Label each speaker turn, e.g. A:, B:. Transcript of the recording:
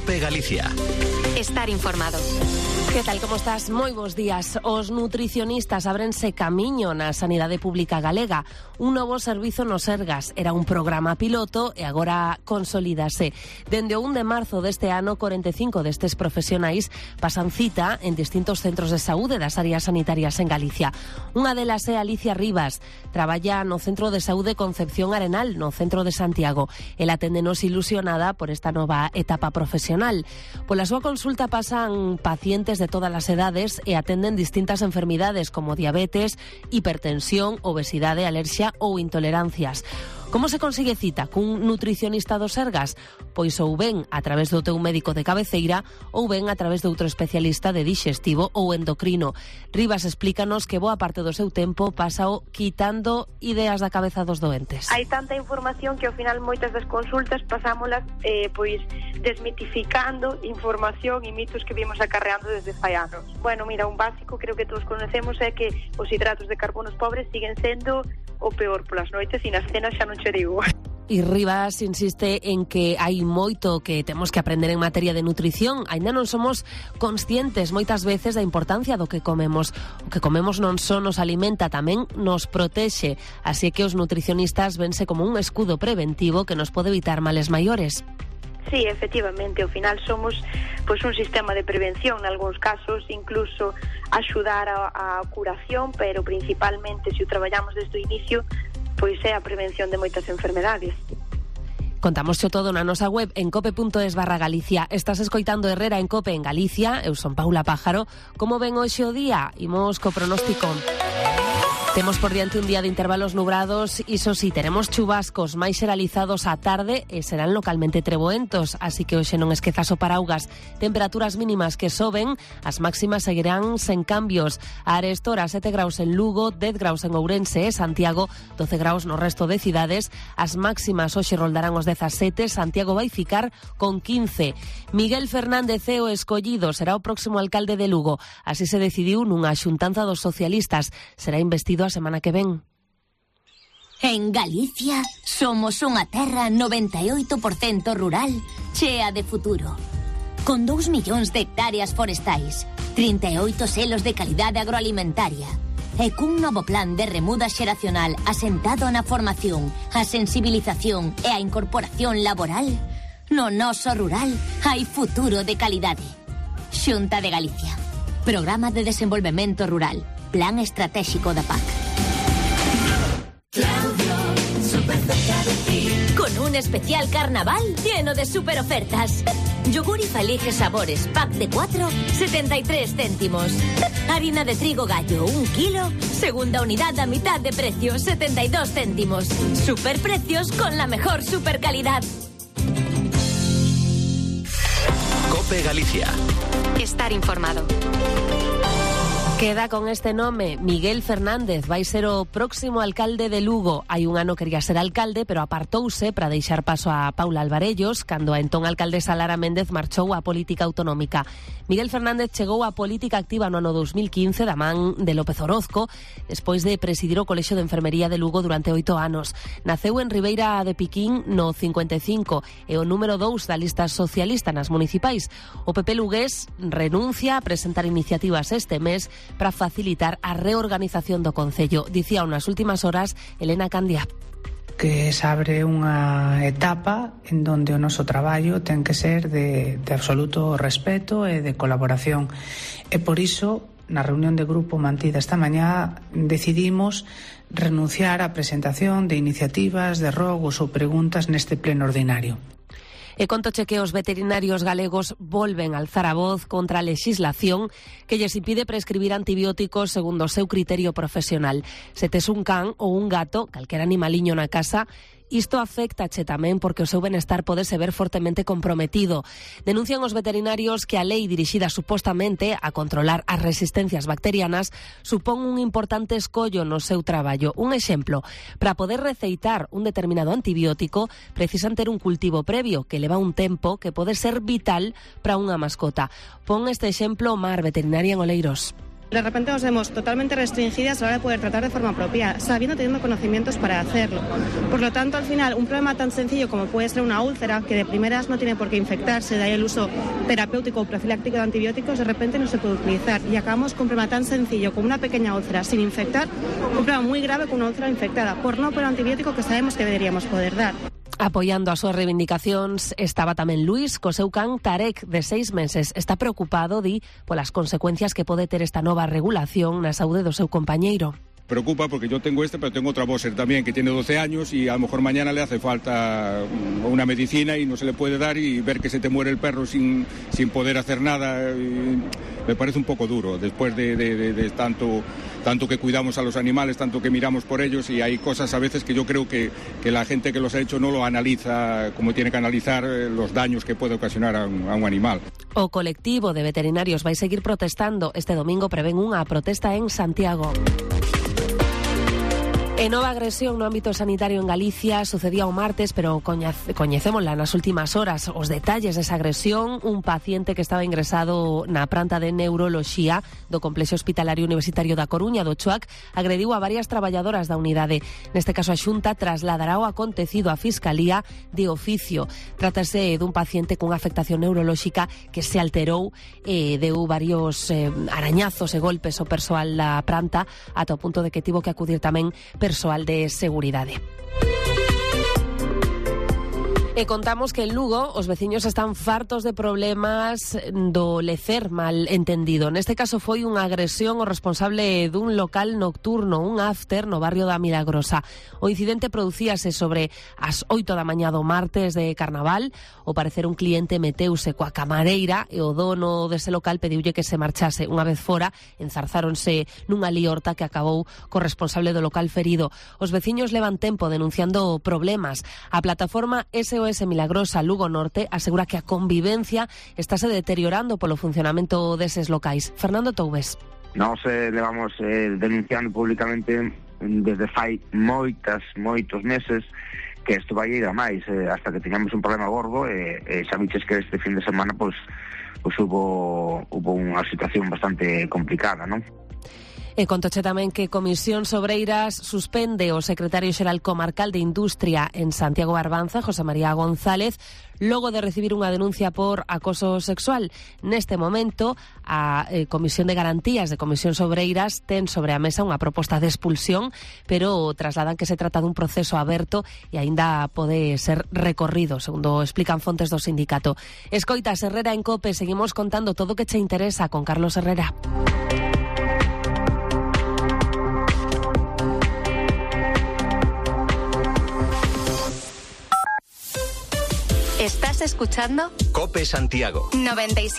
A: COPE Galicia.
B: Estar informado.
C: Que tal, como estás? Moi bons días. Os nutricionistas abrense camiño na sanidade pública galega. Un novo servizo no Sergas. Era un programa piloto e agora consolídase. Dende o 1 de marzo deste ano, 45 destes profesionais pasan cita en distintos centros de saúde das áreas sanitarias en Galicia. Unha delas é Alicia Rivas. Traballa no Centro de Saúde Concepción Arenal, no centro de Santiago. Ela aténdenos ilusionada por esta nova etapa profesional. Pola súa consulta pasan pacientes de todas as edades e atenden distintas enfermidades como diabetes, hipertensión, obesidade, alerxia ou intolerancias. Como se consigue cita cun nutricionista do Sergas? Pois ou ben a través do teu médico de cabeceira ou ben a través de outro especialista de dixestivo ou endocrino. Rivas explícanos que boa parte do seu tempo pasao quitando ideas da cabeza dos doentes.
D: Hai tanta información que ao final moitas das consultas pasámolas pois desmitificando información e mitos que vimos acarreando desde fai anos. Bueno, mira, un básico creo que todos conocemos é que os hidratos de carbonos pobres siguen sendo o peor polas noites e nas cenas xa non che digo.
C: E Rivas insiste en que hai moito que temos que aprender en materia de nutrición. Ainda non somos conscientes moitas veces da importancia do que comemos. O que comemos non só nos alimenta, tamén nos protexe. Así que os nutricionistas vense como un escudo preventivo que nos pode evitar males maiores.
D: Sí, efectivamente, ao final somos pois un sistema de prevención, en algúns casos incluso axudar a curación, pero principalmente se o traballamos desde o inicio, pois é a prevención de moitas enfermedades.
C: Contamos todo na nosa web en cope.es/Galicia. Estás escoitando Herrera en Cope en Galicia. Eu son Paula Pájaro. Como ven hoxe o día? Imos co pronóstico. Temos por diante un día de intervalos nubrados, iso sí, teremos chubascos máis xeralizados á tarde e serán localmente treboentos, así que hoxe non esquezas o paraugas. Temperaturas mínimas que soben, as máximas seguirán sen cambios. A arestora 7 graus en Lugo, 10 graus en Ourense e Santiago, 12 graus no resto de cidades. As máximas hoxe roldarán os 17, Santiago vai ficar con 15. Miguel Fernández é o escollido, será o próximo alcalde de Lugo. Así se decidiu nunha xuntanza dos socialistas. Será investido a semana que ven.
E: En Galicia somos unha terra 98% rural, chea de futuro. Con 2 millóns de hectáreas forestais, 38 selos de calidade agroalimentaria e cun novo plan de remuda xeracional asentado na formación, a sensibilización e a incorporación laboral, no noso rural hai futuro de calidade. Xunta de Galicia. Programa de Desenvolvemento Rural. Plan estratégico da PAC.
F: Claudio, súper cerca de ti.
E: Con un especial carnaval lleno de super ofertas. Yogur y Falige Sabores, pack de 4, 73 céntimos. Harina de trigo gallo, 1 kilo, segunda unidad a mitad de precio, 72 céntimos. Super precios con la mejor super calidad.
A: COPE Galicia.
B: Estar informado.
C: Queda con este nome, Miguel Fernández, vai ser o próximo alcalde de Lugo. Hai un ano quería ser alcalde, pero apartouse para deixar paso a Paula Alvarellos, cando a entón alcaldesa Lara Méndez marchou á política autonómica. Miguel Fernández chegou á política activa no ano 2015 da man de López Orozco, despois de presidir o Colexio de Enfermería de Lugo durante 8 anos. Naceu en Ribeira de Piquín no 55 e o número 2 da lista socialista nas municipais. O PP lugués renuncia a presentar iniciativas este mes para facilitar a reorganización do Concello. Dicía nas últimas horas Elena Candia.
G: Que se abre unha etapa en donde o noso traballo ten que ser de absoluto respeto e de colaboración. E por iso, na reunión de grupo mantida esta mañá, decidimos renunciar á presentación de iniciativas, de rogos ou preguntas neste pleno ordinario.
C: E contoche que os veterinarios galegos volven a alzar a voz contra a lexislación que lles impide prescribir antibióticos segundo o seu criterio profesional. Se tes un can ou un gato, calquera animaliño na casa, isto afectache tamén porque o seu benestar pode se ver fortemente comprometido. Denuncian os veterinarios que a lei dirixida supostamente a controlar as resistencias bacterianas supón un importante escollo no seu traballo. Un exemplo, para poder receitar un determinado antibiótico precisan ter un cultivo previo que leva un tempo que pode ser vital para unha mascota. Pon este exemplo Mar, veterinaria en Oleiros.
H: De repente nos vemos totalmente restringidas a la hora de poder tratar de forma apropiada, teniendo conocimientos para hacerlo. Por lo tanto, al final, un problema tan sencillo como puede ser una úlcera, que de primeras no tiene por qué infectarse, de ahí el uso terapéutico o profiláctico de antibióticos, de repente no se puede utilizar. Y acabamos con un problema tan sencillo como una pequeña úlcera sin infectar, un problema muy grave con una úlcera infectada, por no por el antibiótico que sabemos que deberíamos poder dar.
C: Apoyando as súas reivindicacións estaba tamén Luis, co seu can Tarek, de 6 meses. Está preocupado, di, polas consecuencias que pode ter esta nova regulación na saúde do seu compañeiro.
I: Preocupa porque yo tengo pero tengo otra boxer también que tiene 12 años y a lo mejor mañana le hace falta una medicina y no se le puede dar, y ver que se te muere el perro sin poder hacer nada, me parece un poco duro después de tanto que cuidamos a los animales, tanto que miramos por ellos, y hay cosas a veces que yo creo que la gente que los ha hecho no lo analiza como tiene que analizar los daños que puede ocasionar a un animal.
C: O colectivo de veterinarios vai seguir protestando. Este domingo prevén unha protesta en Santiago. E nova agresión no ámbito sanitario en Galicia sucedía o martes, pero coñecémola nas últimas horas. Os detalles desa agresión: un paciente que estaba ingresado na planta de neuroloxía do Complexo Hospitalario Universitario da Coruña, do CHOAC, agrediu a varias traballadoras da unidade. Neste caso, a Xunta trasladará o acontecido á Fiscalía de oficio. Trátase dun paciente cunha afectación neurolóxica que se alterou e deu varios arañazos e golpes ao persoal da planta, ata o punto de que tivo que acudir tamén persoal de seguridade. E contamos que en Lugo os veciños están fartos de problemas do lecer mal entendido. Neste caso foi unha agresión ao responsable dun local nocturno, un after no barrio da Milagrosa. O incidente producíase sobre as 8 da mañá do martes de Carnaval. Ao parecer, un cliente meteuse coa camareira e o dono dese local pediulle que se marchase. Unha vez fora, enzarzáronse nunha liorta que acabou co responsable do local ferido. Os veciños levan tempo denunciando problemas. A plataforma SOS Milagrosa Lugo Norte asegura que a convivencia estáse deteriorando polo funcionamento deses locais. Fernando Toubes.
J: Nós levamos denunciando públicamente desde fai moitos meses que isto vai ir a máis, hasta que teñamos un problema gordo, e xa viches que este fin de semana pois hubo unha situación bastante complicada, non?
C: E contoche tamén que Comisións Obreiras suspende o secretario xeral comarcal de Industria en Santiago Barbanza, José María González, logo de recibir unha denuncia por acoso sexual. Neste momento, a Comisión de Garantías de Comisións Obreiras ten sobre a mesa unha proposta de expulsión, pero trasladan que se trata dun proceso aberto e aínda pode ser recorrido, segundo explican fontes do sindicato. Escoitas Herrera en COPE, seguimos contando todo o que che interesa con Carlos Herrera.
B: ¿Estás escuchando?
A: COPE Santiago
B: 97.